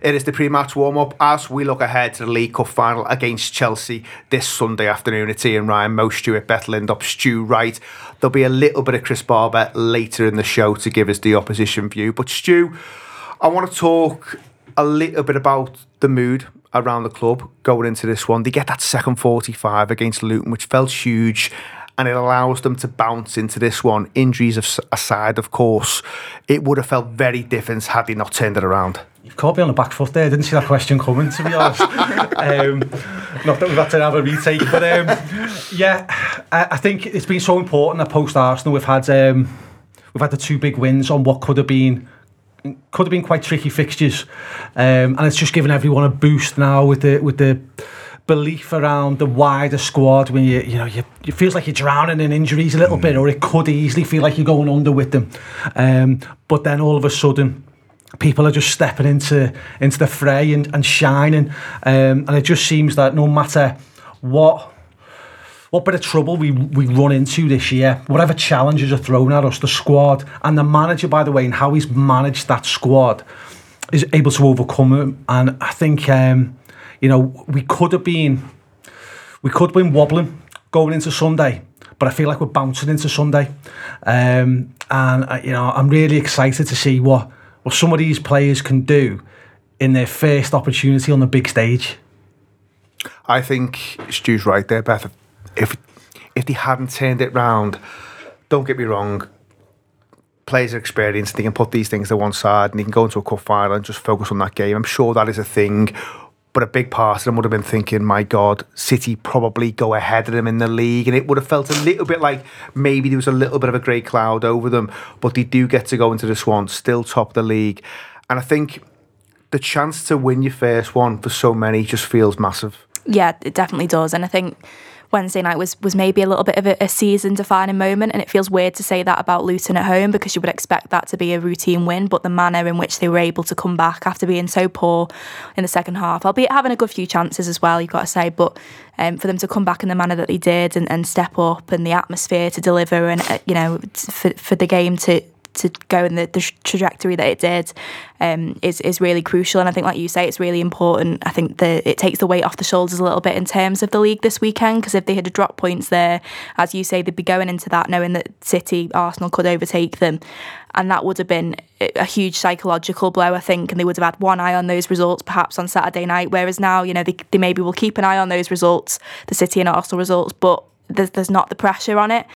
It is the pre-match warm-up as we look ahead to the League Cup final against Chelsea this Sunday afternoon. It's Ian Ryan, Mo Stewart, Beth Lindop, Stu Wright. There'll be a little bit of Chris Barber later in the show to give us the opposition view. But Stu, I want to talk a little bit about the mood around the club going into this one. They get that second 45 against Luton, which felt huge, and it allows them to bounce into this one. Injuries aside, of course, it would have felt very different had they not turned it around. You've caught me on the back foot there. I didn't see that question coming, to be honest. Not that we've had to have a retake, but I think it's been so important that post-Arsenal we've had the two big wins on what could have been quite tricky fixtures, and it's just given everyone a boost now with the belief around the wider squad. When you feels like you're drowning in injuries a little bit, or it could easily feel like you're going under with them, but then all of a sudden people are just stepping into the fray and shining, and it just seems that no matter what bit of trouble we run into this year, whatever challenges are thrown at us, the squad and the manager, by the way, and how he's managed that squad is able to overcome it. And I think we could have been wobbling going into Sunday, but I feel like we're bouncing into Sunday, and I'm really excited to see what some of these players can do in their first opportunity on the big stage. I think Stu's right there, Beth. If they hadn't turned it round, don't get me wrong, players are experienced, they can put these things to one side and they can go into a cup final and just focus on that game. I'm sure that is a thing, but a big part of them would have been thinking, my God, City probably go ahead of them in the league, and it would have felt a little bit like maybe there was a little bit of a grey cloud over them, but they do get to go into this one still top of the league. And I think the chance to win your first one for so many just feels massive. Yeah, it definitely does. And I think Wednesday night was maybe a little bit of a season-defining moment, and it feels weird to say that about Luton at home because you would expect that to be a routine win, but the manner in which they were able to come back after being so poor in the second half, albeit having a good few chances as well, you've got to say, but for them to come back in the manner that they did and step up, and the atmosphere to deliver, and for the game to go in the trajectory that it did is really crucial. And I think, like you say, it's really important. I think that it takes the weight off the shoulders a little bit in terms of the league this weekend, because if they had dropped points there, as you say, they'd be going into that knowing that City, Arsenal could overtake them, and that would have been a huge psychological blow, I think, and they would have had one eye on those results perhaps on Saturday night, whereas now they maybe will keep an eye on those results, the City and Arsenal results, but there's not the pressure on it.